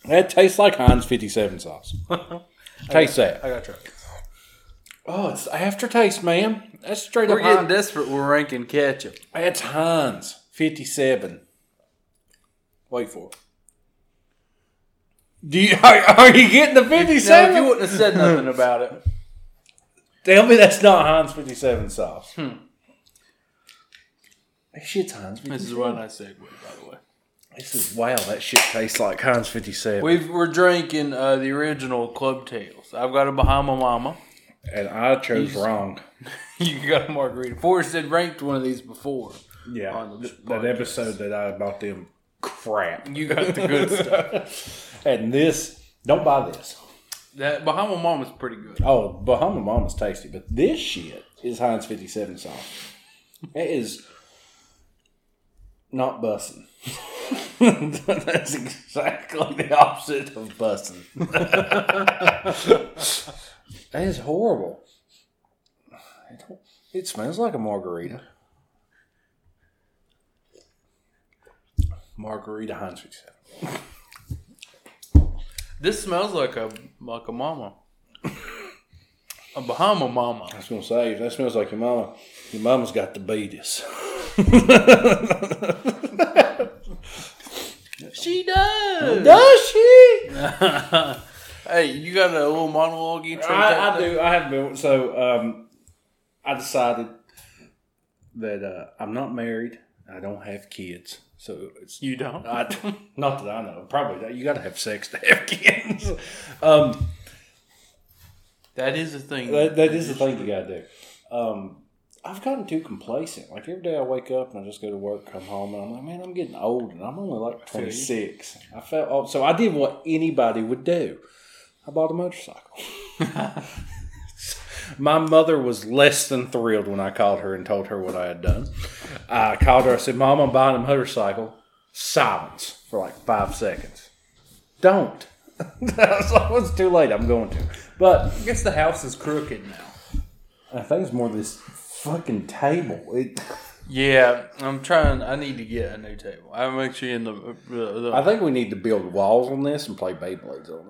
That tastes like Heinz 57 sauce. Taste that. I got to try. Oh, it's aftertaste, man. That's straight We're up getting Heinz. desperate. We're ranking ketchup. That's Heinz 57. Wait for it. Are you getting the 57? Now, if you wouldn't have said nothing about it. Tell me that's not Heinz 57 sauce. That shit's Heinz 57. This is why I segue, by the way. Wow, that shit tastes like Heinz 57. We're drinking the original Club Tales. I've got a Bahama Mama. And I chose wrong. You got a margarita. Forrest had ranked one of these before. Yeah, that episode that I bought them crap. You got the good stuff. And this, don't buy this. That Bahama Mama's pretty good. Oh, Bahama Mama's tasty, but this shit is Heinz 57 sauce. It is not bussin'. That's exactly the opposite of bussin'. That is horrible. It smells like a margarita. Margarita Heinz 57. This smells like a mama. A Bahama Mama. I was going to say, if that smells like your mama, your mama's got diabetes. She does. Does she? Hey, you got a little monologue you I do. I have been. So I decided that I'm not married. I don't have kids. So it's You don't? not that I know. Probably not. You got to have sex to have kids. That is a thing. That is the thing you got to do. I've gotten too complacent. Like every day I wake up and I just go to work, come home, and I'm like, man, I'm getting old, and I'm only like 26. I felt old. So I did what anybody would do. I bought a motorcycle. My mother was less than thrilled when I called her and told her what I had done. I called her. I said, Mom, I'm buying a motorcycle. Silence for like 5 seconds. Don't. I was like, well, it's too late. I'm going to. But I guess the house is crooked now. I think it's more this fucking table. Yeah, I'm trying. I need to get a new table. I'm actually in the I think we need to build walls on this and play Beyblades on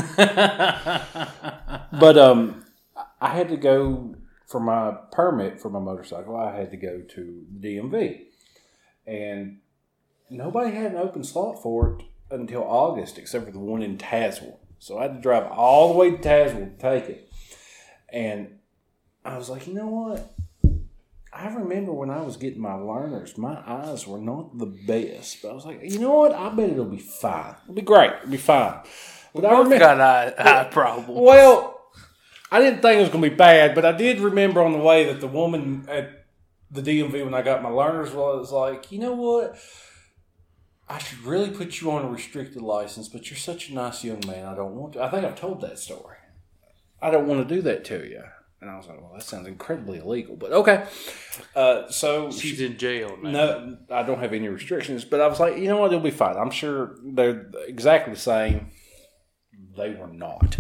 it. But I had to go for my permit for my motorcycle. I had to go to DMV, and nobody had an open slot for it until August, except for the one in Tazewell. So I had to drive all the way to Tazewell to take it. And I was like, you know what? I remember when I was getting my learners, my eyes were not the best. But I was like, you know what? I bet it'll be fine. It'll be great. It'll be fine. But I remember, got eye problems. well, I didn't think it was going to be bad, but I did remember on the way that the woman at the DMV when I got my learners was like, you know what? I should really put you on a restricted license, but you're such a nice young man. I don't want to. I think I've told that story. I don't want to do that to you. And I was like, well, that sounds incredibly illegal, but okay. So She's in jail now. No, I don't have any restrictions, but I was like, you know what? It'll be fine. I'm sure they're exactly the same. They were not.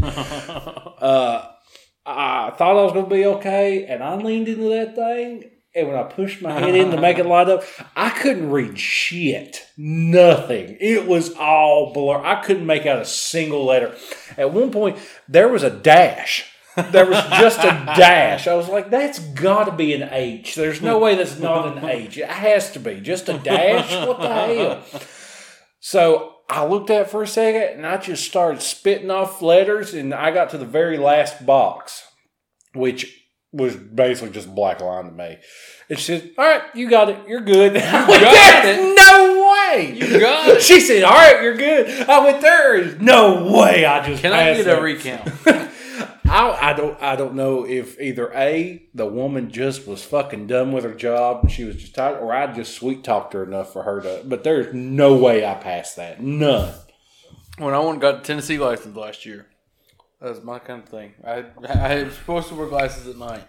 I thought I was going to be okay, and I leaned into that thing, and when I pushed my head in to make it light up, I couldn't read shit. Nothing. It was all blur. I couldn't make out a single letter. At one point, there was a dash. There was just a dash. I was like, that's got to be an H. There's no way that's not an H. It has to be. Just a dash? What the hell? So I looked at it for a second, and I just started spitting off letters, and I got to the very last box, which was basically just a black line to me. And she said, all right, you got it. You're good. I went, it. No way. You got it. She said, all right, you're good. I went, there is no way I just Can I passed get a that. recount? I don't know if either A, the woman just was fucking done with her job and she was just tired, or I just sweet talked her enough for her to, but there's no way I passed that. None. When I went and got the Tennessee license last year, that was my kind of thing. I was supposed to wear glasses at night.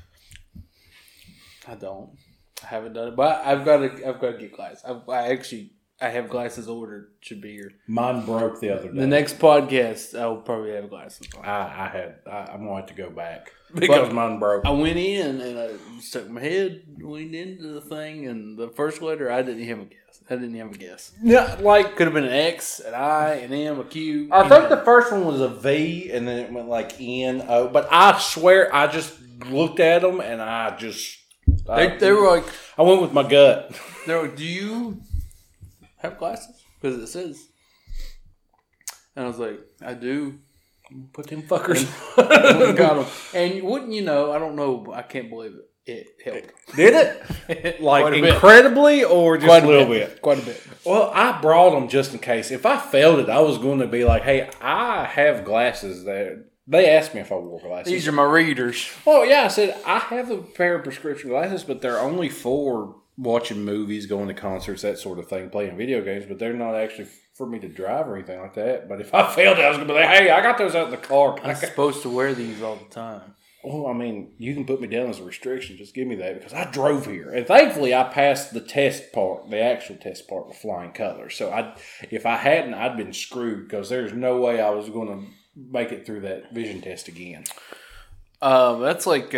I don't. I haven't done it, but I've got to get glasses. I have glasses ordered. Should be here. Mine broke the other day. The next podcast, I'll probably have glasses on. I'm going to have to go back because mine broke. I went in and I stuck my head, leaned into the thing, and the first letter, I didn't have a guess. I didn't have a guess. Yeah, like Could have been an X, an I, an M, a Q. I think the first one was a V, and then it went like N O. But I swear, I just looked at them, and I just They were like, I went with my gut. they were, do you have glasses? Because it says. And I was like, I do. Put them fuckers. Got them. And wouldn't you know, I don't know, I can't believe it. It helped. Did it? Like Quite a bit. incredibly, or just a little bit? Quite a bit. Well, I brought them just in case. If I failed it, I was going to be like, "Hey, I have glasses." That they asked me if I wore glasses. These are my readers. Well, yeah, I said I have a pair of prescription glasses, but they're only for watching movies, going to concerts, that sort of thing, playing video games. But they're not actually for me to drive or anything like that. But if I failed it, I was going to be like, "Hey, I got those out in the car." I'm supposed to wear these all the time. Well, I mean, you can put me down as a restriction. Just give me that because I drove here. And thankfully, I passed the test part, the actual test part with flying colors. So if I hadn't, I'd been screwed because there's no way I was going to make it through that vision test again. That's like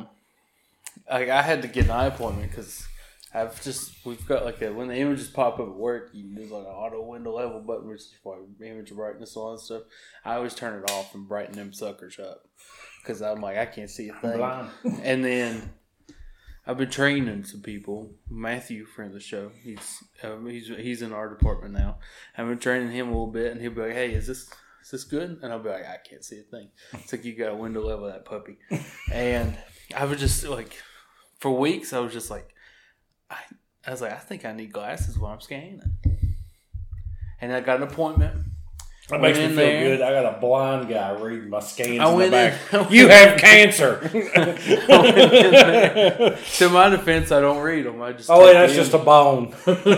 I had to get an eye appointment because we've got like when the images pop up at work, there's like an auto window level button, which is like image brightness and all that stuff. I always turn it off and brighten them suckers up. Because I'm like, I can't see a thing. And then I've been training some people. Matthew, friend of the show, he's in our department now. I've been training him a little bit, and he'll be like, "Hey, is this good?" And I'll be like, "I can't see a thing." It's like you got a window level of that puppy. And I was just like, for weeks, I was just like, I was like, I think I need glasses while I'm scanning. And I got an appointment. That makes me feel good. I got a blind guy reading my scans I in went the back. You have cancer. To my defense, I don't read them. I just that's just a bone.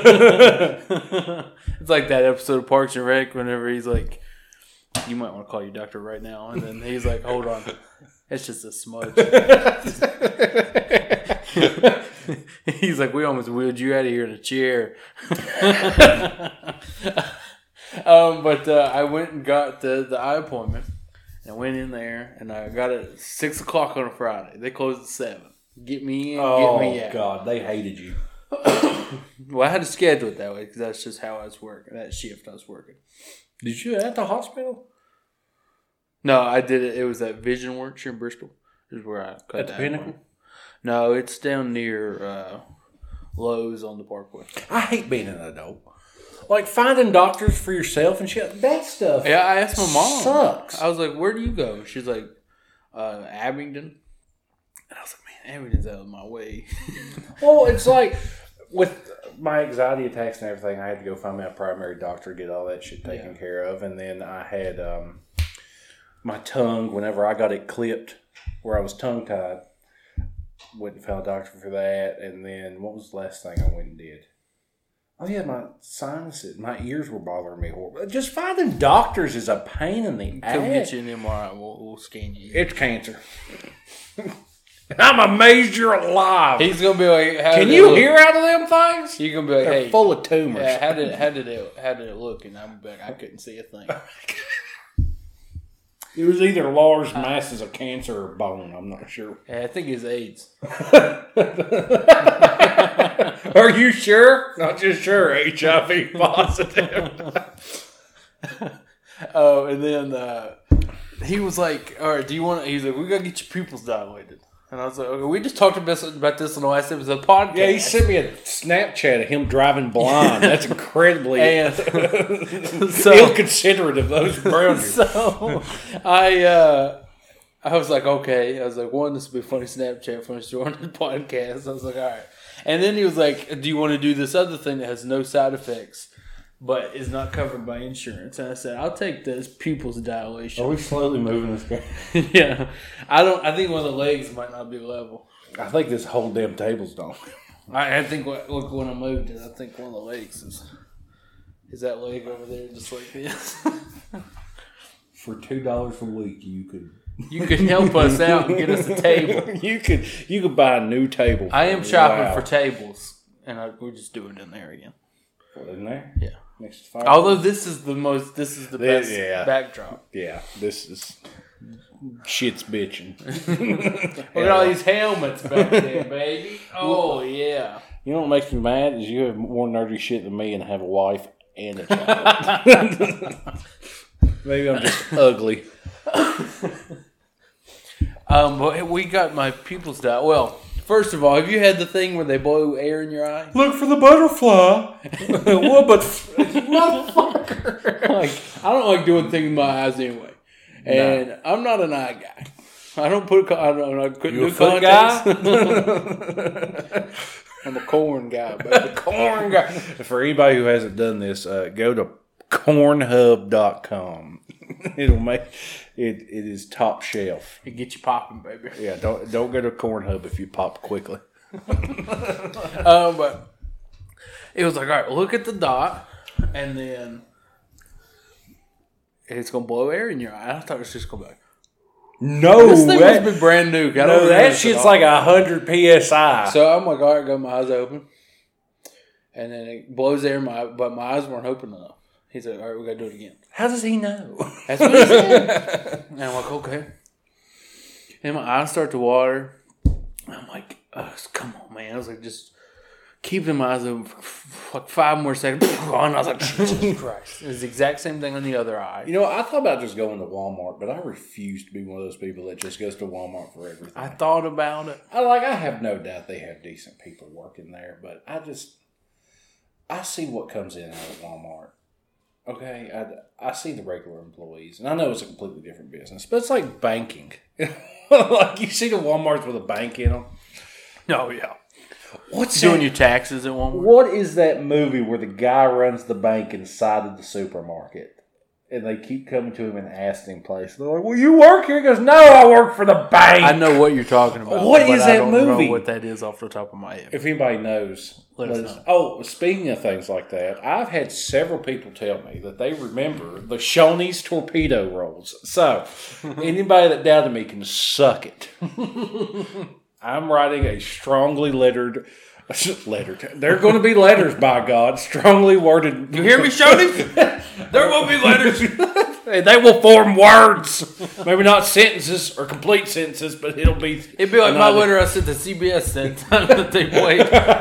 It's like that episode of Parks and Rec whenever he's like, "You might want to call your doctor right now," and then he's like, "Hold on, it's just a smudge." He's like, "We almost wheeled you out of here in a chair." But I went and got the eye appointment. And I went in there, and I got it at 6 o'clock on a Friday. They closed at 7. Get me in, get me out. Oh, God, they hated you. Well, I had to schedule it that way because that's just how I was working, that shift I was working. Did you at the hospital? No, I did it. It was at Vision Works here in Bristol. Is where I cut At the Pinnacle? No, it's down near Lowe's on the Parkway. I hate being an adult. Like finding doctors for yourself and shit. That stuff. Yeah, I asked my mom. Sucks. I was like, "Where do you go?" She's like, "Abingdon." And I was like, "Man, Abingdon's out of my way." Well, it's like with my anxiety attacks and everything, I had to go find me a primary doctor, get all that shit taken care of, and then I had my tongue. Whenever I got it clipped, where I was tongue tied, went and found a doctor for that. And then what was the last thing I went and did? Oh, yeah, my sinuses, my ears were bothering me horrible. Just finding doctors is a pain in the ass. Come get you an MRI. We'll scan you. It's cancer. I'm amazed you're alive. He's going to be like, can you hear out of them things? You're going to be like, They're hey. full of tumors. Yeah, how did it look? And I'm like, I couldn't see a thing. It was either large masses of cancer or bone. I'm not sure. Yeah, I think it's AIDS. Are you sure? Not just sure. HIV positive. Oh, and then he was like, "All right, do you want?" He's like, "We gotta get your pupils dilated." And I was like, "Okay, we just talked about this in the last episode of the podcast." Yeah, he sent me a Snapchat of him driving blind. That's incredibly ill-considerate of those boundaries. So I was like, okay. I was like, one, this will be a funny Snapchat for us during the podcast. I was like, all right. And then he was like, do you want to do this other thing that has no side effects, but is not covered by insurance? And I said, I'll take this pupils dilation. Are we slowly moving this guy? Yeah. I think one of the legs might not be level. I think this whole damn table's done. I think, look, when I moved it, I think one of the legs is that leg over there just like this. For $2 a week, you could help us out and get us a table. You could buy a new table. I am shopping for tables, and we're just doing it in there again. In there? Yeah. Next to fire. Although this is the best backdrop. Yeah, this is shit's bitching. Look at all these helmets back there, baby. Oh yeah. You know what makes me mad is you have more nerdy shit than me and have a wife and a child. Maybe I'm just ugly. But we got my pupils down. Well, first of all, have you had the thing where they blow air in your eye? Look for the butterfly. What, but motherfucker? Like, I don't like doing things with my eyes anyway, and I'm not an eye guy. I don't put. I couldn't do contacts. I'm a corn guy, baby. Corn guy. For anybody who hasn't done this, go to cornhub.com. It'll make it. It is top shelf. It gets you popping, baby. Yeah, don't go to Cornhub if you pop quickly. But it was like, all right, look at the dot, and then it's gonna blow air in your eye. I thought it was just gonna be like, no, this thing must be brand new. No, that shit's like 100 psi. So I'm like, all right, got my eyes open, and then it blows air in my eye, but my eyes weren't open enough. He's like, all right, we gotta do it again. How does he know? That's what he said. And I'm like, okay. And my eyes start to water. I'm like, come on, man. I was like, just keeping my eyes open for like 5 more seconds. And I was like, Jesus Christ. It's the exact same thing on the other eye. You know, I thought about just going to Walmart, but I refuse to be one of those people that just goes to Walmart for everything. I thought about it. I have no doubt they have decent people working there, but I see what comes in out of Walmart. Okay, I see the regular employees, and I know it's a completely different business, but it's like banking. Like you see the Walmarts with a bank in them. Oh, yeah. What's doing your taxes at Walmart? What is that movie where the guy runs the bank inside of the supermarket? And they keep coming to him and asking place. They're like, well, you work here? He goes, no, I work for the bank. I know what you're talking about. What is that I don't movie? know what that is off the top of my head. If anybody knows, let us know. Oh, speaking of things like that, I've had several people tell me that they remember the Shoney's torpedo rolls. So, anybody that doubted me can suck it. I'm writing a strongly lettered. They're going to be letters, by God. Strongly worded. You hear me, Shoney? There will be letters. They will form words. Maybe not sentences or complete sentences, but it'll be. It'd be like my letter I sent to CBS that time that they played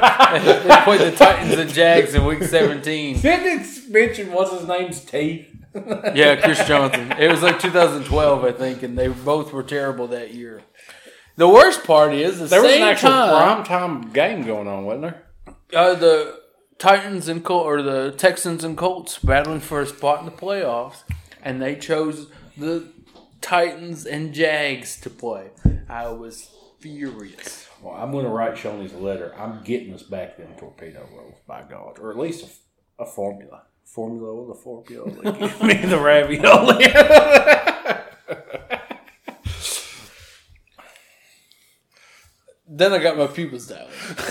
the Titans and Jags in Week 17. Didn't it mention what's his name's teeth? Yeah, Chris Johnson. It was like 2012, I think, and they both were terrible that year. The worst part is there was an actual primetime game going on, wasn't there? The Titans and the Texans and Colts battling for a spot in the playoffs, and they chose the Titans and Jags to play. I was furious. Well, I'm going to write Shoney's a letter. I'm getting us back them torpedo rolls, by God, or at least a formula. Formula or the formula. Give me the ravioli. Then I got my pupils down.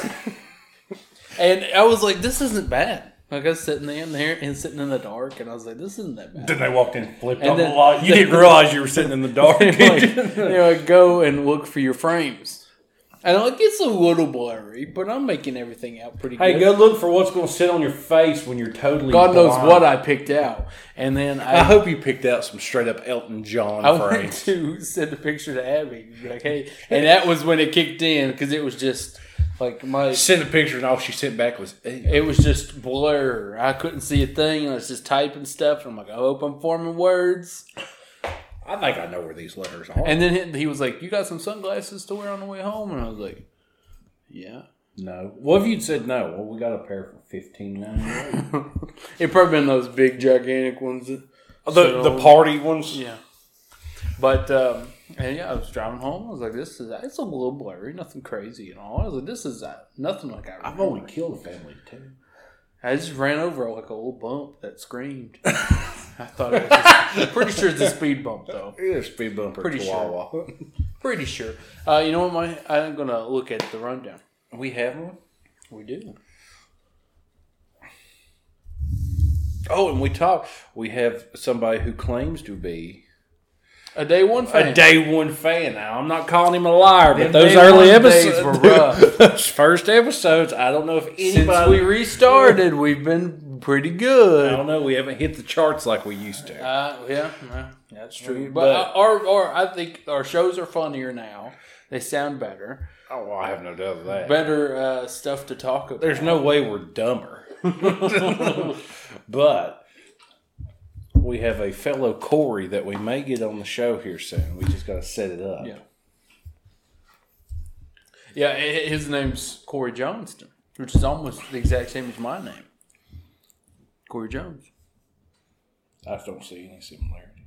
And I was like, this isn't bad. Like I was sitting there and sitting in the dark, and I was like, this isn't that bad. Then they walked in and flipped on the light. You didn't realize you were sitting in the dark. Like, go and look for your frames. And like, it's a little blurry, but I'm making everything out pretty good. Hey, go look for what's going to sit on your face when you're totally God knows blind. what I picked out. And then I hope you picked out some straight up Elton John I frames. went to send a picture to Abby. Like, hey. And that was when it kicked in, because it was just like my... Sent a picture and all she sent back was... It was just blur. I couldn't see a thing. I was just typing stuff. And I'm like, I hope I'm forming words. I think I know where these letters are. And then he was like, you got some sunglasses to wear on the way home? And I was like, yeah. No. What if you'd said no? Well, we got a pair for $15.98. It probably been those big, gigantic ones. The party ones? Yeah. But, and yeah, I was driving home. I was like, it's a little blurry. Nothing crazy and all. I was like, this is nothing like I remember. I've only killed a family, too. I just ran over like a little bump that screamed. I thought it was I'm pretty sure it's a speed bump, though. It's a speed bump or Pretty Chihuahua. sure. Pretty sure. You know what, I'm going to look at the rundown. We have one? We do. Oh, and we have somebody who claims to be a day one fan. A day one fan. Now, I'm not calling him a liar, but Them those day early one episodes days were rough. Those first episodes, I don't know if anybody... Since we restarted, we've been pretty good. I don't know. We haven't hit the charts like we used to. Yeah, that's true. But I think our shows are funnier now. They sound better. Oh, well, I have no doubt of that. Better stuff to talk about. There's no way we're dumber. But we have a fellow Corey that we may get on the show here soon. We just got to set it up. Yeah. Yeah, his name's Corey Johnston, which is almost the exact same as my name. Corey Jones. I just don't see any similarity.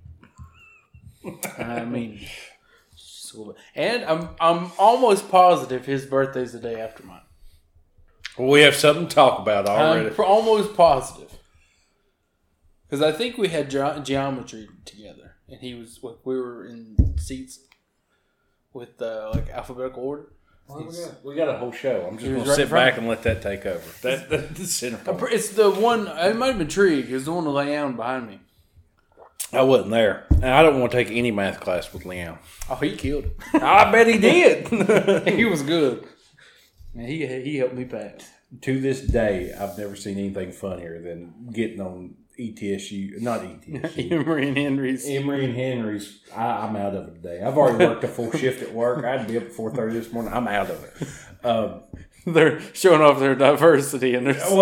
I mean, just a little bit. And I'm almost positive his birthday's the day after mine. Well, we have something to talk about already. I'm almost positive. Because I think we had geometry together. And we were in seats with alphabetical order. We got a whole show. I'm just going to sit back and let that take over. That's the center point. It's the one, it might have been Trig. It's the one with Leon behind me. I wasn't there. And I don't want to take any math class with Leon. Oh, he killed it. I bet he did. He was good. And he helped me pass. To this day, I've never seen anything funnier than getting on not ETSU. Emory and Henry's. Emory and Henry's. I'm out of it today. I've already worked a full shift at work. I had to be up at 4:30 this morning. I'm out of it. They're showing off their diversity and their Here's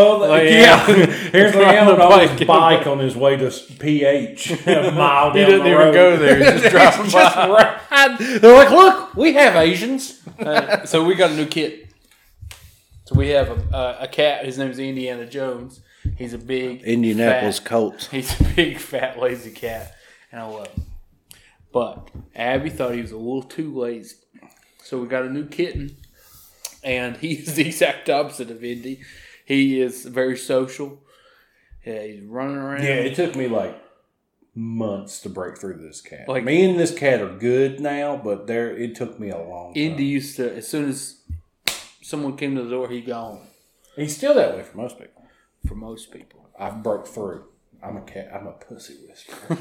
Leon on his bike on his way to PH. A mile down he doesn't the even road. go there. He's just driving by. They're like, look, we have Asians. So we got a new kid. So we have a cat. His name is Indiana Jones. He's a big Indianapolis Colts. He's a big, fat, lazy cat, and I love him. But Abby thought he was a little too lazy. So we got a new kitten, and he's the exact opposite of Indy. He is very social. Yeah, he's running around. Yeah, it took me months to break through this cat. Me and this cat are good now, but it took me a long time. Indy used to, as soon as someone came to the door, he'd go home. He's still that way for most people. For most people. I've broke through. I'm a cat. I'm a pussy whisperer.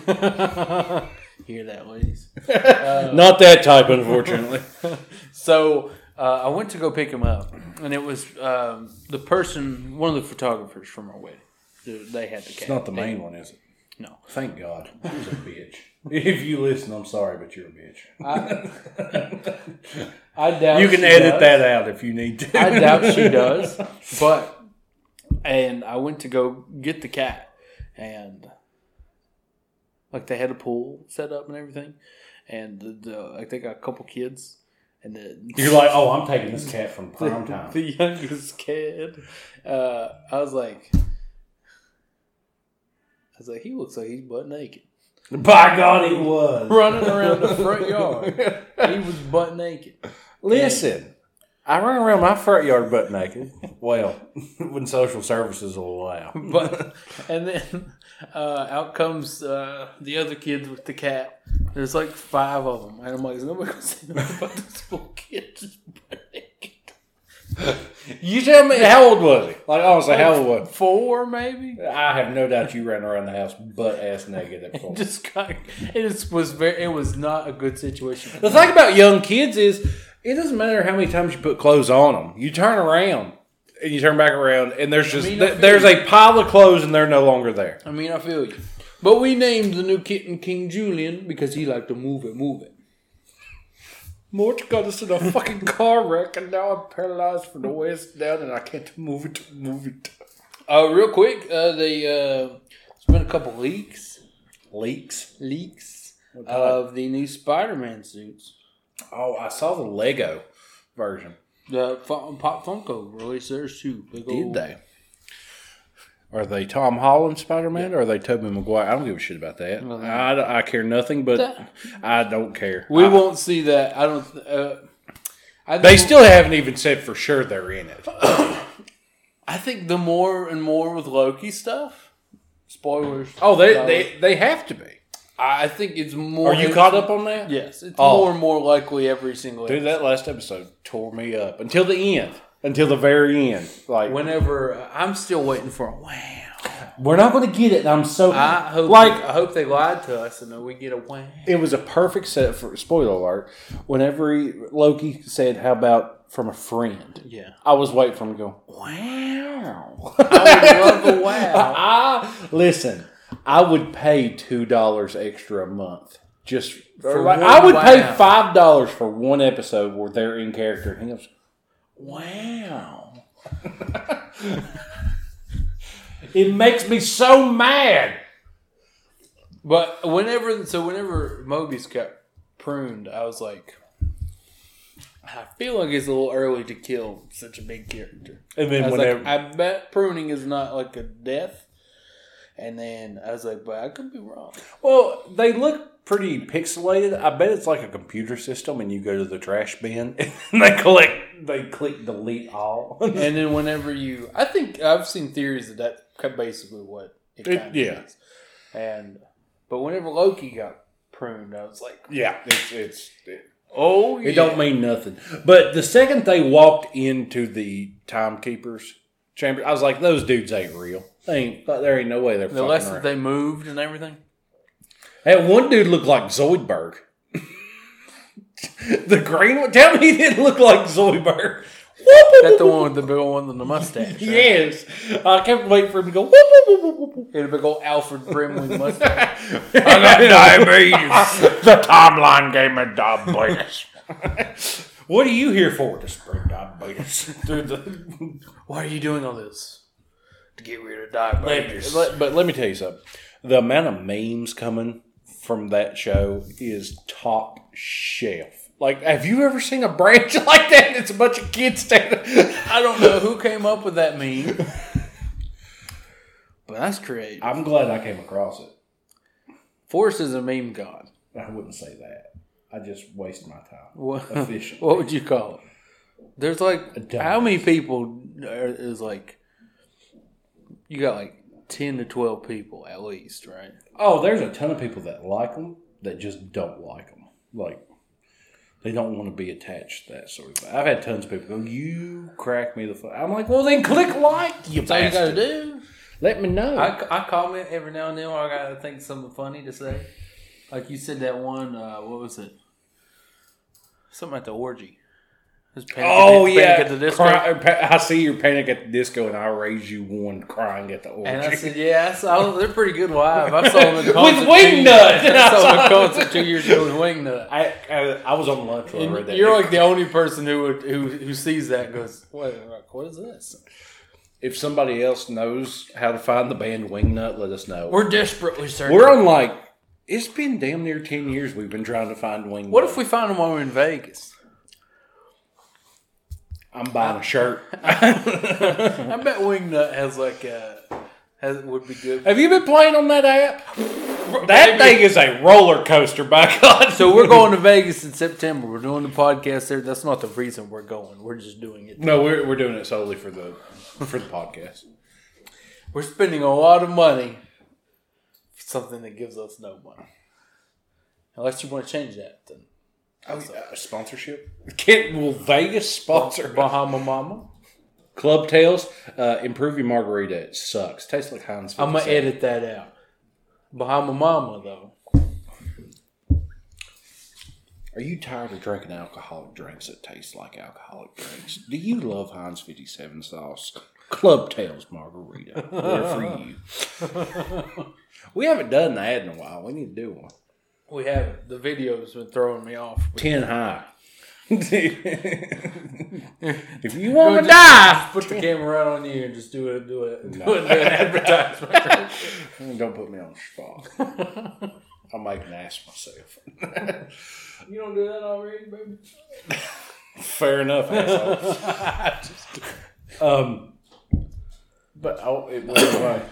Hear that, ladies? Not that type, unfortunately. So I went to go pick him up, and it was one of the photographers from our wedding. They had the cat. It's not the main one, is it? No. Thank God. She was a bitch. If you listen, I'm sorry, but you're a bitch. I doubt you can edit that out if you need to. I doubt she does, and I went to go get the cat, and they had a pool set up and everything, and they got a couple kids, and you're like, oh, I'm taking this cat from prime time. The youngest kid, I was like, he looks like he's butt naked. By God, he was running around the front yard. He was butt naked. Listen. I run around my front yard butt naked. Well, when social services will allow. And then out comes the other kids with the cat. There's 5 of them. And I'm like, is nobody going to say nothing about this little kid just butt naked? You tell me, how old was he? Honestly, how old was he? 4, maybe? I have no doubt you ran around the house butt-ass naked at 4. It was not a good situation. The thing about young kids is, it doesn't matter how many times you put clothes on them. You turn around and you turn back around, and there's there's a pile of clothes, and they're no longer there. I mean, I feel you. But we named the new kitten King Julian because he liked to move it. Mort got us in a fucking car wreck, and now I'm paralyzed from the waist down, and I can't move it. Real quick, it's been a couple leaks of the new Spider-Man suits. Oh, I saw the Lego version. The Pop Funko released theirs too. Did they? Are they Tom Holland Spider-Man, or are they Tobey Maguire? I don't give a shit about that. I care nothing, but I don't care. We won't see that. I don't. They still haven't even said for sure they're in it. I think the more and more with Loki stuff. Spoilers. Oh, they have to be. I think it's more. Are you caught up on that? Yes, it's more and more likely every single episode. Dude, that last episode tore me up until the end, until the very end. Whenever I'm still waiting for a wow. We're not going to get it. I'm so I hope they lied to us and then we get a wow. It was a perfect set for spoiler alert. Whenever Loki said, "How about from a friend?" Yeah, I was waiting for him to go wow. I would love a wow. Listen. I would pay $2 extra a month Just For like, one- I would pay wow. $5 for one episode where they're in character, and he goes, "Wow." It makes me so mad. But whenever Mobius got pruned, I was like, I feel like it's a little early to kill such a big character. And then I was whenever like, I bet pruning is not like a death. And then I was like, but I could be wrong. well, they look pretty pixelated. I bet it's like a computer system, and you go to the trash bin and they click delete all. And then whenever I think I've seen theories that that's basically what it kind of yeah. is. But whenever Loki got pruned, I was like, Yeah, it don't mean nothing. But the second they walked into the timekeepers chamber, I was like, those dudes ain't real. There ain't no way they're the fucking less around. that they moved and everything. That one dude looked like Zoidberg. The green one. Tell me he didn't look like Zoidberg. That's the one with the big old one with the mustache. Right? Yes. I kept waiting for him to go, whoop, whoop, whoop, whoop, whoop, whoop. He had a big old Alfred Brimley mustache. I got diabetes. The timeline gave me diabetes. What are you here for? To spread diabetes through the. Why are you doing all this? To get rid of diabetes. But let me tell you something. The amount of memes coming from that show is top shelf. Like, have you ever seen a branch like that? It's a bunch of kids standing. I don't know who came up with that meme. But that's creative. I'm glad I came across it. Forrest is a meme god. I wouldn't say that. I just wasted my time. What Efficiently. would you call it? There's like, dumbass. how many people is like, you got like 10 to 12 people at least, right? Oh, there's a ton of people that like them that just don't like them. Like, they don't want to be attached to that sort of thing. I've had tons of people go, "You crack me the fuck." I'm like, well, then click like, you That's all you bastard. gotta do. Let me know. I comment every now and then when I gotta think of something funny to say. Like you said that one, what was it? Something at the orgy. It was Panic at the Disco. I see your Panic at the Disco, and I raise you one crying at the orgy. And I said, yeah, they're pretty good live. I saw them in concert. With Wingnut! I saw them in concert 2 years ago with Wingnut. I was on lunch when I read that. You're like the only person who sees that and goes, what is this? If somebody else knows how to find the band Wingnut, let us know. We're desperately searching. We're on like, it's been damn near 10 years we've been trying to find Wingnut. What if we find them while we're in Vegas? I'm buying a shirt. I bet Wingnut would be good. Have you been playing on that app? That thing is a roller coaster, by God. So we're going to Vegas in September. We're doing the podcast there. That's not the reason we're going. We're just doing it. No, we're doing it solely for the podcast. We're spending a lot of money for something that gives us no money. Unless you want to change that, then. Sponsorship? Will Vegas sponsor Bahama Mama? Club Tails? Improve your margarita. It sucks. Tastes like Heinz 57. I'm going to edit that out. Bahama Mama, though. Are you tired of drinking alcoholic drinks that taste like alcoholic drinks? Do you love Heinz 57 sauce? Club Tails margarita. They're for you. We haven't done that in a while. We need to do one. We haven't. The video's been throwing me off. 10 high. If you want to die, Put the camera right on you and just do an advertisement. Don't put me on the spot. I'll make an ass myself. You don't do that already, baby? Fair enough, asshole. But it went away.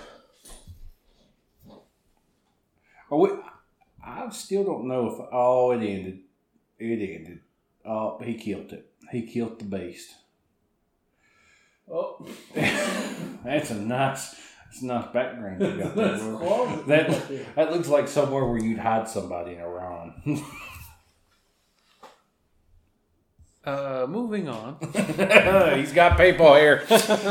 I still don't know if... Oh, it ended. It ended. Oh, he killed it. He killed the beast. Oh. That's a nice background you got there. That's closet. That looks like somewhere where you'd hide somebody in Iran. Moving on. He's got people here.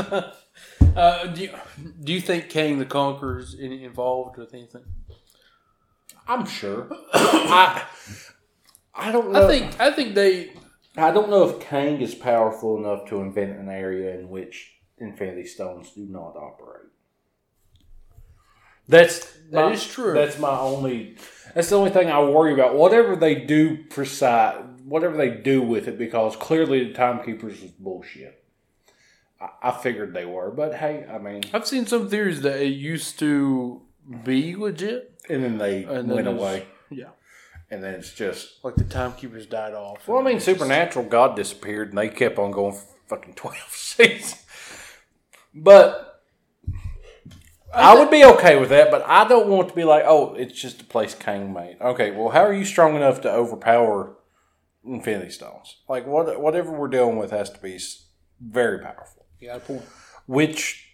Do you think Kang the Conqueror's involved with anything? I'm sure. I don't know. I think they. I don't know if Kang is powerful enough to invent an area in which Infinity Stones do not operate. That is true. That's my only. That's the only thing I worry about. Whatever they do with it, because clearly the Timekeepers was bullshit. I figured they were, but hey, I mean, I've seen some theories that it used to be legit, and then they went away. Yeah, and then it's just like the Timekeepers died off. Well, I mean, Supernatural, God disappeared, and they kept on going for fucking 12 seasons. But I would be okay with that, but I don't want to be like, oh, it's just a place Kang made. Okay, well, how are you strong enough to overpower Infinity Stones? Like, whatever we're dealing with has to be very powerful. You got a point. Which...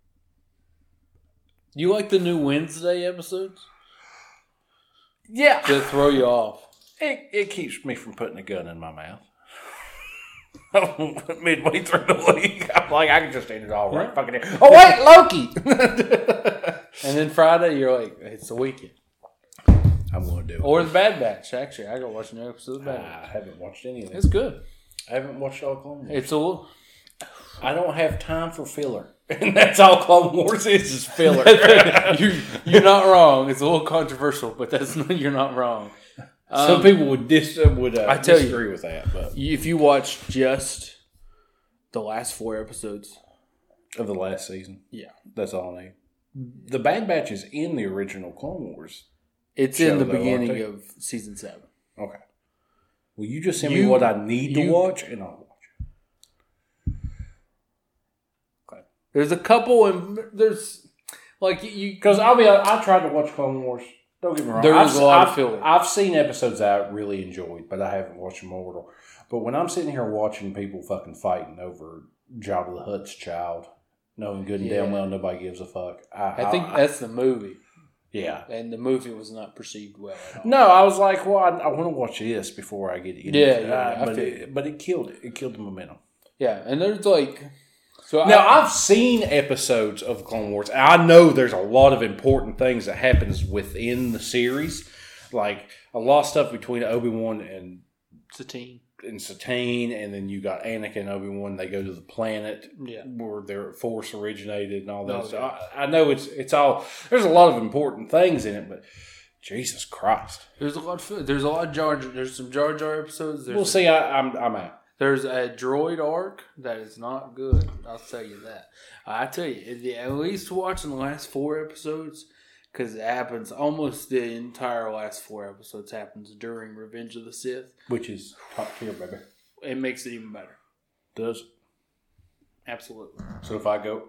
You like the new Wednesday episodes? Yeah. To throw you off. It keeps me from putting a gun in my mouth. Midway through the week, I'm like, I can just end it all right fucking here. Oh, wait, Loki! And then Friday, you're like, it's the weekend. I'm going to do it. Or the Bad Batch, actually. I got to watch an episode of the Bad Batch. I haven't watched any of them. It's good. I haven't watched all Clone Wars. It's a little... I don't have time for filler. And that's all Clone Wars is filler. You're not wrong. It's a little controversial, but you're not wrong. Some people would disagree with that. But if you watch just the last 4 episodes of the last season, yeah, that's all I need. The Bad Batch is in the original Clone Wars. It's in the beginning of season 7. Okay. Well, you just send me what I need to watch, and I'll watch. There's a couple, and there's like you because I tried to watch Clone Wars. Don't get me wrong. There's a lot of filler. I've seen episodes I really enjoyed, but I haven't watched them all. But when I'm sitting here watching people fucking fighting over Jabba the Hutt's child, knowing good and damn well nobody gives a fuck, I think that's the movie. Yeah, and the movie was not perceived well at all. No, I was like, well, I want to watch this before I get into it. But it killed it. It killed the momentum. Yeah, and there's like. So I've seen episodes of Clone Wars. I know there's a lot of important things that happens within the series, like a lot of stuff between Obi-Wan and Satine, and then you got Anakin and Obi-Wan. They go to the planet where their Force originated and all that. So I know it's all. There's a lot of important things in it, but Jesus Christ, there's a lot of Jar. There's some Jar Jar episodes. We'll see. I'm out. There's a droid arc that is not good. I'll tell you that. I tell you, at least watching the last 4 episodes, because it happens almost the entire last 4 episodes happens during Revenge of the Sith, which is top tier, baby. It makes it even better. Does absolutely. So if I go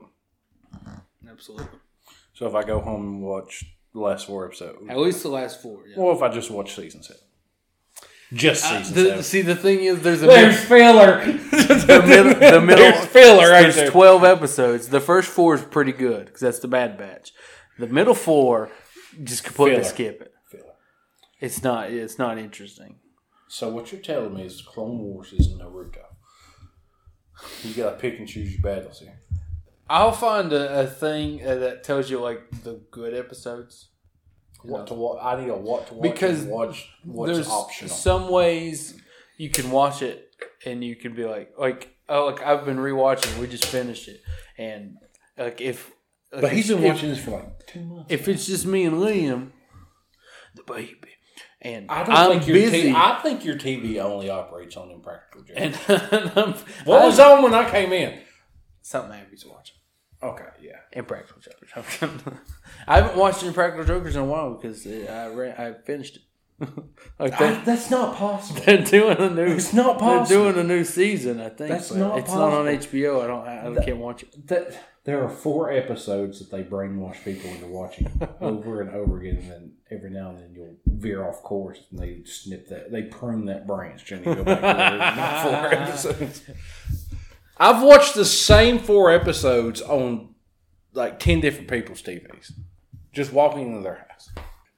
home and watch the last 4 episodes, at least the last 4. Yeah. Well, if I just watch season 7. Just season 7. See, the thing is, there's filler. the middle there's filler right there. 12 episodes. The first 4 is pretty good because that's the Bad Batch. The middle 4, just completely skip it. Filler. It's not interesting. So what you're telling me is Clone Wars is Naruto. You gotta pick and choose your battles here. I'll find a thing that tells you like the good episodes. What to watch? I need a what to watch. Because what's there's optional. Some ways you can watch it and you can be like I've been rewatching. We just finished it, and like if. But he's been watching this for like 2 months. If it's just me and Liam, the baby, and I'm busy. I think your TV only operates on Impractical Jokers. And what was on when I came in? Something Abby's watching. Okay, yeah. Impractical Jokers. I haven't watched Impractical Jokers in a while because I finished it. That's not possible. They're doing a new. It's not possible. They're doing a new season. I think that's not. It's possible. not on HBO. I can't watch it. There are 4 episodes that they brainwash people into watching over and over again, and then every now and then you'll veer off course and they snip that. They prune that branch and you go back to the 4 episodes. I've watched the same 4 episodes on like 10 different people's TVs. Just walking into their house.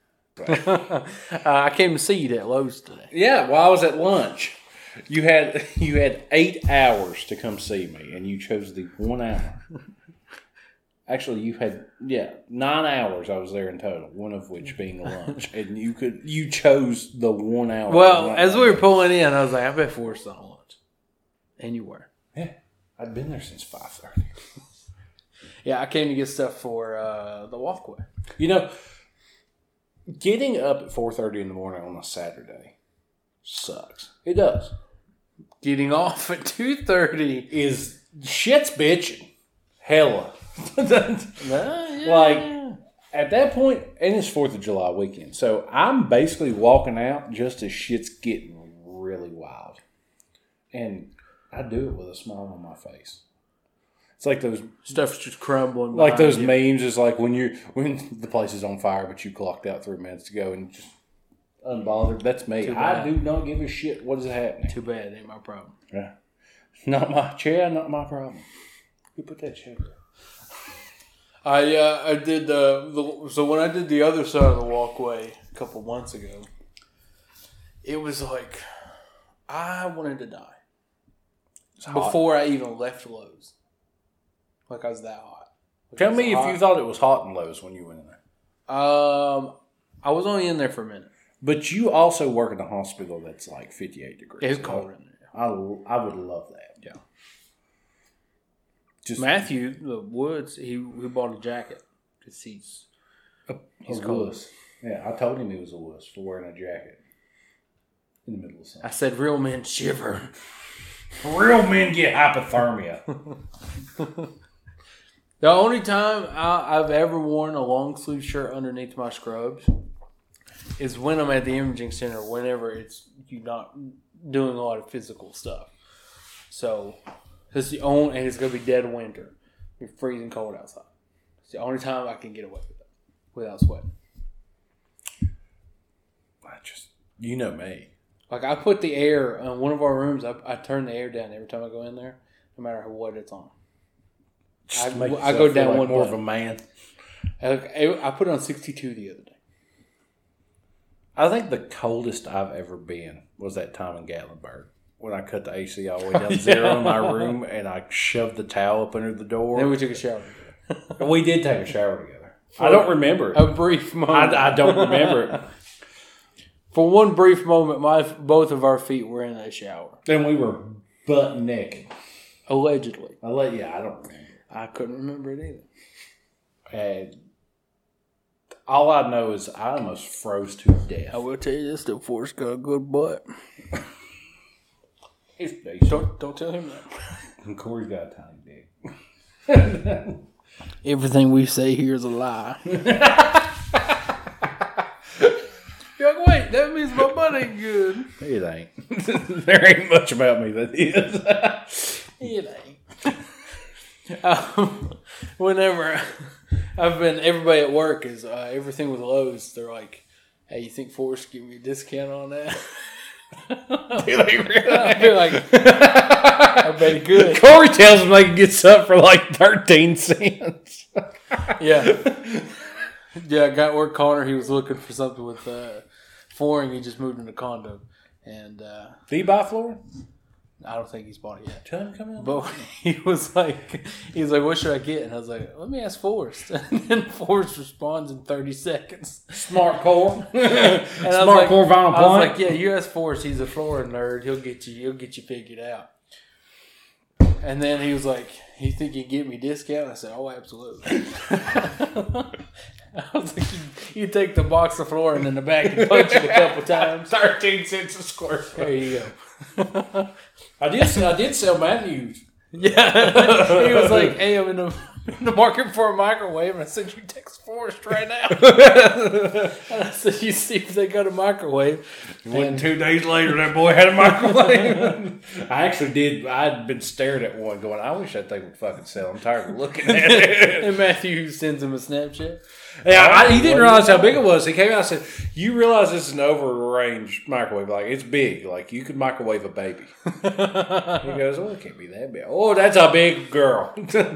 I came to see you at Lowe's today. Yeah, while I was at lunch. You had 8 hours to come see me, and you chose the 1 hour. Actually, you had 9 hours. I was there in total, one of which being lunch, and you chose the 1 hour. Well, as we were pulling in, I was like, I bet Forrest's on lunch, and you were. Yeah, I'd been there since 5:30. Yeah, I came to get stuff for the walkway. You know, getting up at 4:30 in the morning on a Saturday sucks. It does. Getting off at 2:30 Is shit's bitching. Hella. yeah. Like, at that point, and it's 4th of July weekend, so I'm basically walking out just as shit's getting really wild. And I do it with a smile on my face. It's like those Stuff's just crumbling. like those you. memes. It's like when the place is on fire, but you clocked out 3 minutes ago and just unbothered. That's me. I do not give a shit what is happening. Too bad, ain't my problem. Yeah, not my chair, not my problem. You put that chair there. I did so when I did the other side of the walkway a couple months ago, it was like I wanted to die before I even left Lowe's. Like I was that hot. Like Tell me if you thought it was hot in Lowe's when you went in there. I was only in there for a minute. But you also work in a hospital that's like 58 degrees. It's cold in there. I would love that. Yeah. Just Matthew the Woods, he bought a jacket because he's a cold. wuss. Yeah, I told him he was a wuss for wearing a jacket in the middle of summer. I said, real men shiver. Real men get hypothermia. The only time I've ever worn a long sleeve shirt underneath my scrubs is when I'm at the imaging center. Whenever you're not doing a lot of physical stuff, so it's the only, and it's gonna be dead winter. You're freezing cold outside. It's the only time I can get away with it without sweating. You know me. Like I put the air on one of our rooms. I turn the air down every time I go in there, no matter what it's on. I go down like one more button. of a man. I put it on 62 the other day. I think the coldest I've ever been was that time in Gatlinburg when I cut the AC all the way down to 0 in my room and I shoved the towel up under the door. Then we took a shower. We did take a shower together. I don't remember it. A brief moment. I don't remember it. For one brief moment, both of our feet were in a shower. Then we were butt naked. Allegedly. I don't remember. I couldn't remember it either. And all I know is I almost froze to death. I will tell you this, the Forrest got a good butt. It's decent. Don't tell him that. And Corey's got a tiny dick. Everything we say here is a lie. You're like, wait, that means my butt ain't good. It ain't. There ain't much about me that is. It ain't. Whenever everybody at work is everything with Lowe's, they're like, "Hey, you think Forrest give me a discount on that?" Do they really? I feel like I bet he could. Corey tells them they can get something for like 13 cents. Yeah, I got work Connor. He was looking for something with flooring. He just moved into condo, and Do you buy flooring? I don't think he's bought it yet. Tell him to come in. But he was like, what should I get? And I was like, let me ask Forrest. And then Forrest responds in 30 seconds. Smart core. Smart core vinyl plank. I was like, yeah, you ask Forrest. He's a flooring nerd. He'll get you figured out. And then he was like, you think you can get me a discount? I said, oh, absolutely. I was like, you take the box of flooring in the back and punch it a couple times. 13 cents a square foot. There you go. I did sell Matthews. Yeah. He was like, hey, I'm in the market for a microwave. And I said, you text Forrest right now. And I said, you see if they got a microwave. And 2 days later, that boy had a microwave. I actually did. I'd been staring at one going, I wish that thing would fucking sell. I'm tired of looking at it. And Matthew sends him a Snapchat. Yeah, he didn't realize how big it was. He came out and said, you realize this is an over-range microwave. Like, it's big. Like, you could microwave a baby. He goes, oh, it can't be that big. Oh, that's a big girl.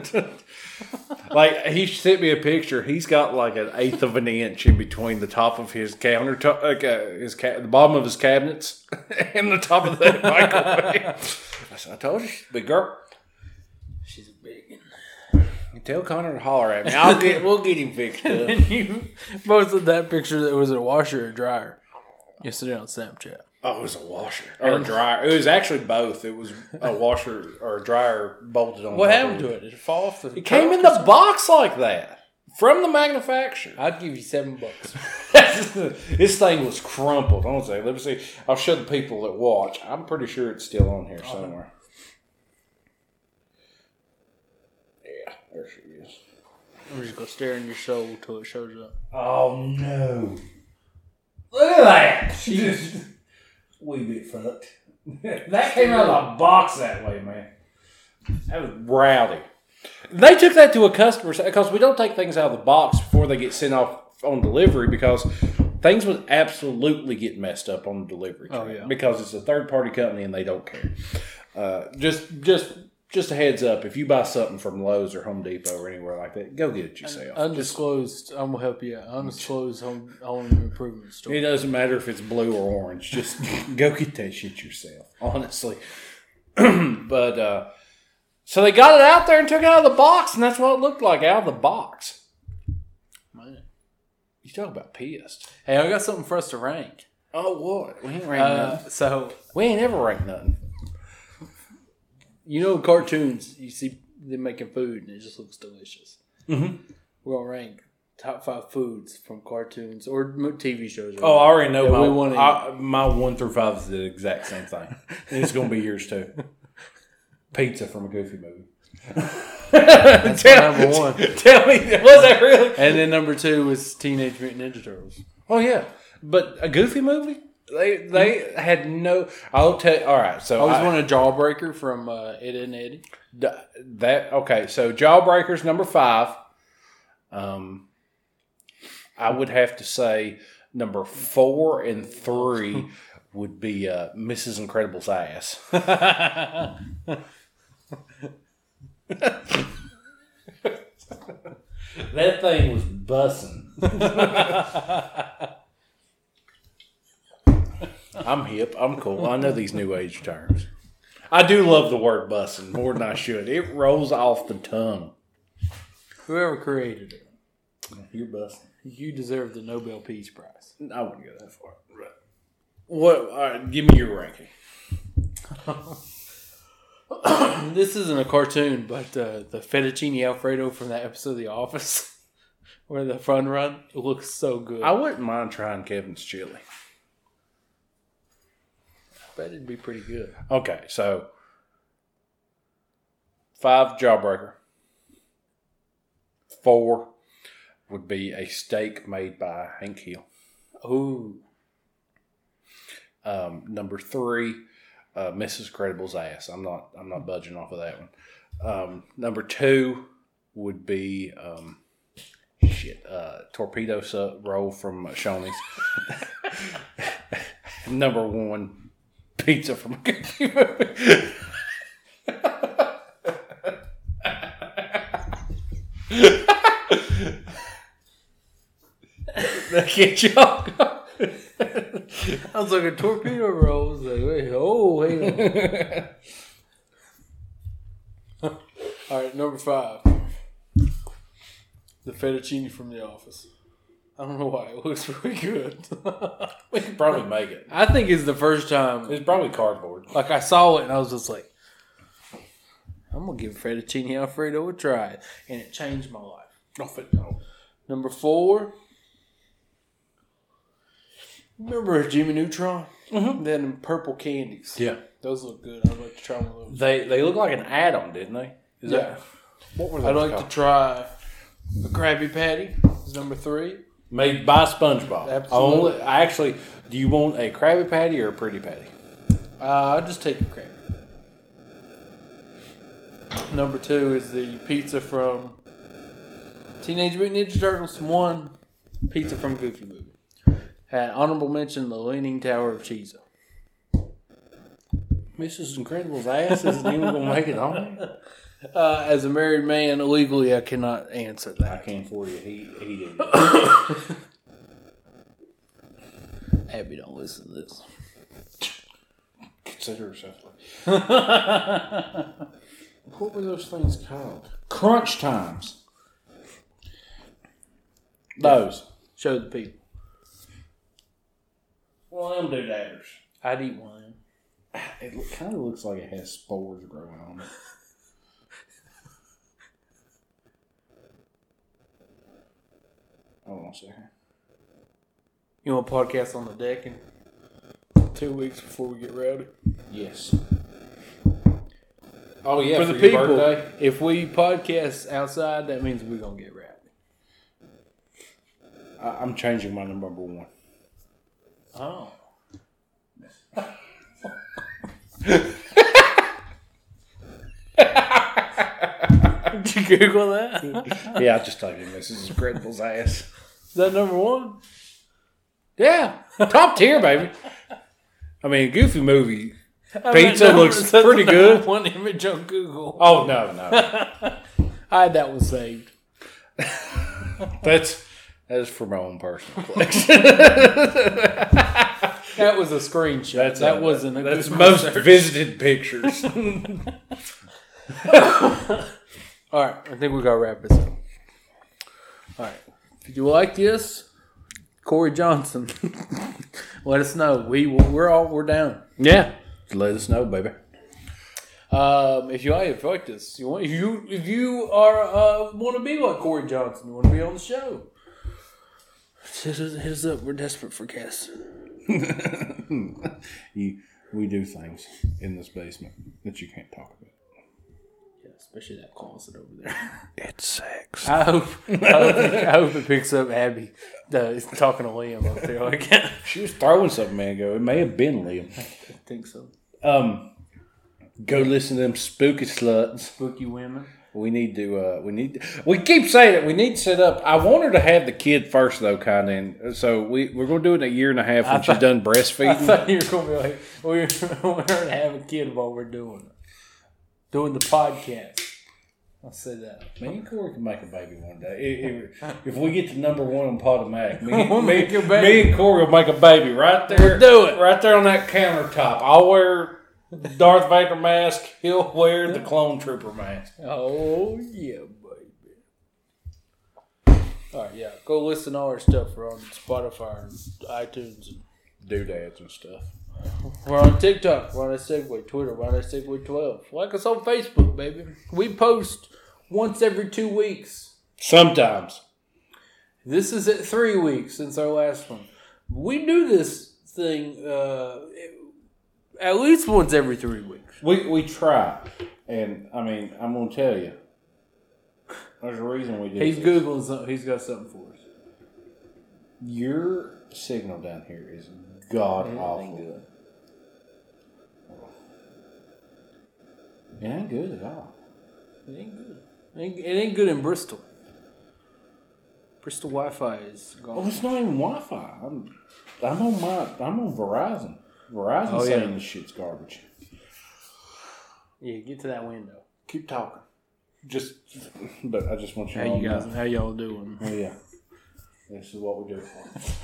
Like, he sent me a picture. He's got like 1/8 of an inch in between the top of his countertop, the bottom of his cabinets, and the top of that microwave. I said, I told you, big girl. She's a big one. You tell Connor to holler at me. We'll get him fixed up. And you posted that picture that was a washer or dryer yesterday on Snapchat. Oh, it was a washer or a dryer. It was actually both. It was a washer or a dryer bolted on. What happened to it? Did it fall off the It came in the box like that. From the manufacturer. I'd give you $7. This thing was crumpled. Let me see. I'll show the people that watch. I'm pretty sure it's still on here somewhere. Yeah, there she is. I'm just going to stare in your soul until it shows up. Oh, no. Look at that. She just wee bit fucked. That came out of the box that way, man. That was rowdy. They took that to a customer because we don't take things out of the box before they get sent off on delivery because things would absolutely get messed up on the delivery train. Oh, yeah. Because it's a third-party company and they don't care. Just a heads up, if you buy something from Lowe's or Home Depot or anywhere like that, go get it yourself. Undisclosed, I'm going to help you out. Undisclosed home improvement store. It doesn't matter if it's blue or orange. Just go get that shit yourself, honestly. But, so they got it out there and took it out of the box, and that's what it looked like out of the box. Man. You talk about pissed. Hey, I got something for us to rank. Oh, what? We ain't ranked nothing. We ain't ever ranked nothing. You know, in cartoons, you see them making food, and it just looks delicious. Mm-hmm. We're going to rank top 5 foods from cartoons or TV shows. Oh, I already know my 1 through 5 is the exact same thing. And it's going to be yours, too. Pizza from a Goofy movie. That's number 1. Tell me, was that really? And then number 2 was Teenage Mutant Ninja Turtles. Oh, yeah. But a Goofy movie? They had no... I'll tell you... All right, so... I was one a Jawbreaker from Ed, Edd n Eddy. Okay, so Jawbreaker's number 5. I would have to say number 4 and 3 would be Mrs. Incredible's ass. That thing was bussing. I'm hip. I'm cool. I know these new age terms. I do love the word bussing more than I should. It rolls off the tongue. Whoever created it. You're bussing. You deserve the Nobel Peace Prize. I wouldn't go that far. What? All right, give me your ranking. This isn't a cartoon, but the fettuccine Alfredo from that episode of The Office, where the fun run, it looks so good. I wouldn't mind trying Kevin's chili. I bet it'd be pretty good. Okay, so 5 Jawbreaker. 4 would be a steak made by Hank Hill. Ooh. Number 3, Mrs. Incredible's ass. I'm not budging off of that one. Number 2 would be torpedo roll from Shoney's. Number 1, pizza from a Goofy movie. That get y'all. I was like a torpedo roll. I was like, wait, oh, hang on. All right, number 5. The fettuccine from The Office. I don't know why. It looks really good. We could probably make it. I think it's the first time. It's probably cardboard. Like, I saw it and I was just like, I'm going to give fettuccine Alfredo a try. And it changed my life. No. Number 4. Remember Jimmy Neutron? Mm-hmm. Then purple candies. Yeah. Those look good. I'd like to try one of those. They look like an add-on, didn't they? What were they? I'd like to try a Krabby Patty. Is number 3. Made by SpongeBob. Absolutely. Do you want a Krabby Patty or a Pretty Patty? I'll just take a Krabby. Number 2 is the pizza from Teenage Mutant Ninja Turtles. 1, pizza from Goofy movie. Had honorable mention, the Leaning Tower of Cheese. Mrs. Incredible's ass isn't even going to make it on there? As a married man, illegally, I cannot answer that. I can't for you. He did. Abby, don't listen to this. Consider herself. What were those things called? Crunch Times. Those. Show the people. Well, them do-dadders. I'd eat one. It kind of looks like it has spores growing on it. Hold on a second. You want a podcast on the deck in 2 weeks before we get rowdy? Yes. Oh yeah, for the your people. birthday? If we podcast outside, that means we're gonna get rowdy. I'm changing my number 1. Oh. Did you Google that? Yeah, I just typed in Mrs. Incredible's ass. Is that number 1? Yeah, top tier, baby. I mean, Goofy movie. Pizza looks pretty good. One image on Google. Oh no. I had that one saved. That is for my own personal collection. That was a screenshot. That wasn't a That's Google most search. visited pictures. All right, I think we gotta wrap this up. All right, if you like this, Corey Johnson, let us know. We're down. Yeah, let us know, baby. If you like this, if you are want to be like Corey Johnson, you want to be on the show, hit us up. We're desperate for guests. We do things in this basement that you can't talk about. Yeah, especially that closet over there. It's sex. I hope it picks up Abby talking to Liam up there. Like, She was throwing something, man. Ago. It may have been Liam. I think so. Go listen to them spooky sluts. Spooky women. We keep saying it. We need to set up. I want her to have the kid first, though, kind of. And so we're going to do it in a year and a half when she's done I breastfeeding. thought you were going to be like, we're going to have a kid while we're doing the podcast. I'll say that. Me and Corey can make a baby one day. If we get to number 1 on Potomac, me and Corey will make a baby right there. We'll do it. Right there on that countertop. I'll wear Darth Vader mask. He'll wear the Clone Trooper mask. Oh, yeah, baby. All right, yeah. Go listen to all our stuff. We're on Spotify and iTunes. And Doodads and stuff. we're on TikTok. We're on Segway. Twitter. We're on Segway 12. Like us on Facebook, baby. We post once every 2 weeks. Sometimes. This is at 3 weeks since our last one. We do this thing at least once every 3 weeks. We try. And, I mean, I'm going to tell you. There's a reason we do He's this. Googling something. He's got something for us. Your signal down here is god-awful. Good. It ain't good at all. It ain't good. It ain't good in Bristol. Bristol Wi-Fi is gone. Well, it's not even Wi-Fi. I'm on Verizon. Verizon's saying this shit's garbage. Yeah, get to that window. Keep talking. But I just want you to know. How y'all doing? Oh yeah, this is what we do it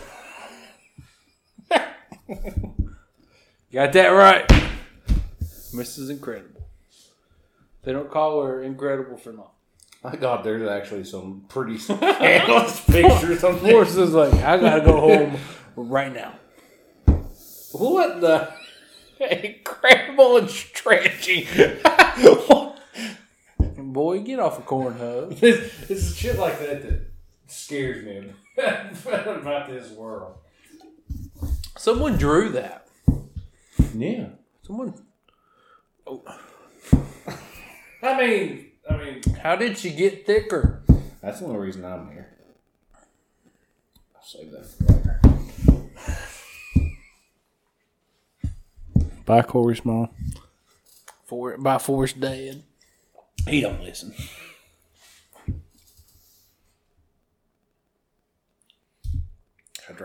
for. Got that right. Mrs. Incredible. They don't call her Incredible for long. My God, there's actually some pretty scandalous pictures on there. Forrest is like, I gotta go home right now. What the? Incredible and stretchy. Boy, get off a corn hub. It's shit like that scares me about this world. Someone drew that. Yeah. Someone. Oh. I mean, How did she get thicker? that's the only reason I'm here. I'll save that for later. Bye, Corey's mom. By Forrest Dad. He don't listen.